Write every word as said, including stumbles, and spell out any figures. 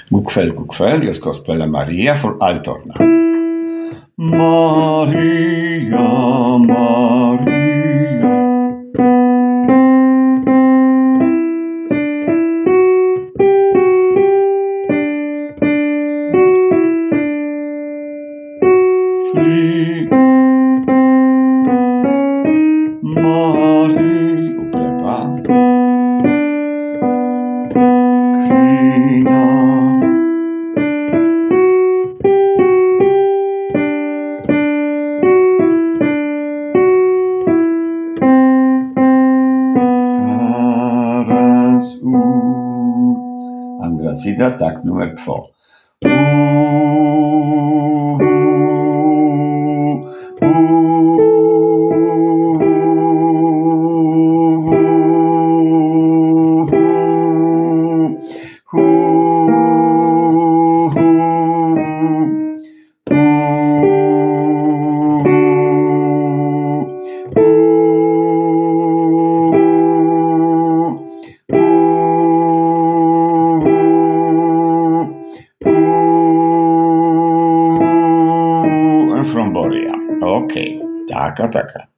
God kväll, god kväll. Jag ska spela Maria för altorna. Maria, Maria. Fly. Maria. Upprepa. Kvinna. Andra sida, takt nummer två. Från början. Okej, okay. Taka, taka.